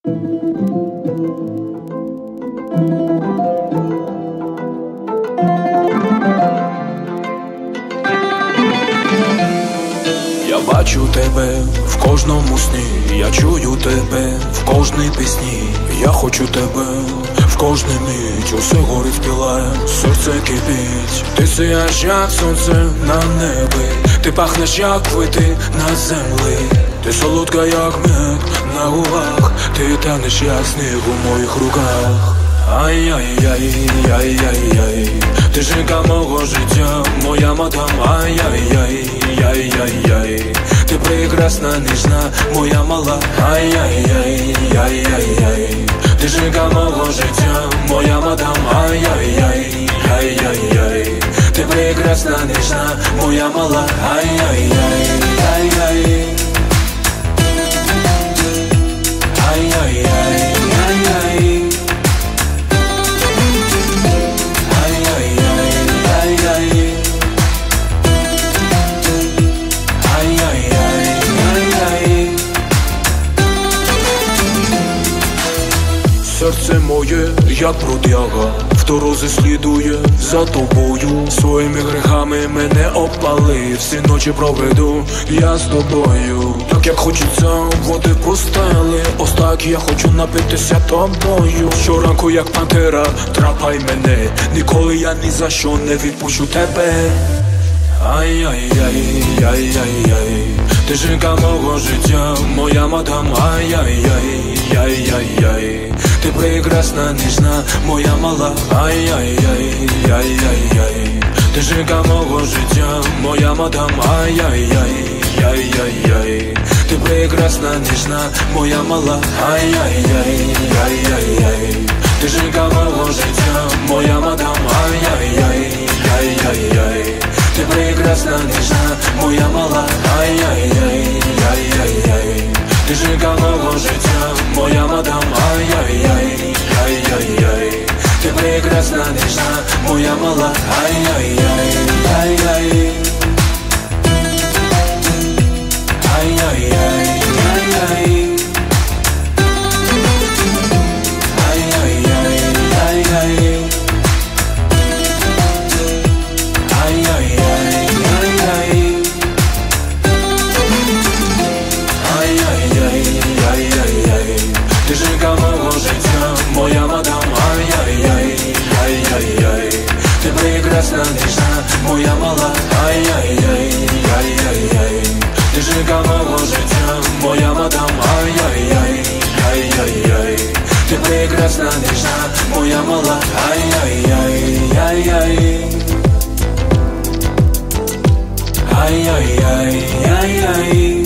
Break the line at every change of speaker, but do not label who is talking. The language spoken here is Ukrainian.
Я бачу тебе в кожному сні, я чую тебе в кожній пісні. Я хочу тебе в кожній мить, усе горить, співає, серце кипить. Ти сіяєш, як сонце на небі, ти пахнеш, як квіти на землі. Ти солодка, як мед на губах, ти танеш, як сніг у моїх руках. Ай-яй-яй-яй-яй-яй, ти жінка мого життя, моя мадам. Ай-яй-яй-яй-яй-яй, ти прекрасна, ніжна, моя мала. Ай-яй-яй-яй-яй-яй, ти жінка мого життя, моя мадам. Ай-яй-яй-яй-яй, ти прекрасна, ніжна, моя мала. Ай-яй-яй-яй-яй, ай-яй-яй-яй-яй. Серце моє, як бродяга, в дорозі слідує за тобою. Своїми грехами мене опали, всі ночі проведу я з тобою. Так як хочеться води пустели, ось так я хочу напитися тобою. Щоранку як пантера, трапай мене, ніколи я ні за що не відпущу тебе. Ай-яй-яй-яй-яй-яй, ти жінка мого життя, моя мадам. Ай-яй-яй-яй-яй, ти прекрасна, ніжна, моя мала. Ай-яй-яй-яй-яй, ти жінка мого життя, моя мадам. Ай-яй-яй-яй-яй, ти прекрасна, ніжна, моя мала. Ай-яй-яй-яй-яй, ти жінка мого життя, моя мадам. Ай-яй-яй-яй-яй, ти прекрасна, ніжна, моя мала. Ай-яй-яй-яй-яй, ти жінка мого життя, моя мадам. Ай-яй-яй-яй-яй, ти прекрасна, ніжна, моя мала. Ай-яй-яй-яй-яй, ай-яй-яй-яй-яй. Ти жінка мого життя, моя мадам. Ай-яй-яй-яй-яй, ти прекрасна, ніжна, моя мала. Ай-яй-яй-яй-яй, ти жінка мого життя, моя мадам. Ай-яй-яй-яй-яй, ти прекрасна, ніжна, моя мала. Ай-яй-яй-яй-яй, ай-яй-яй-яй-яй.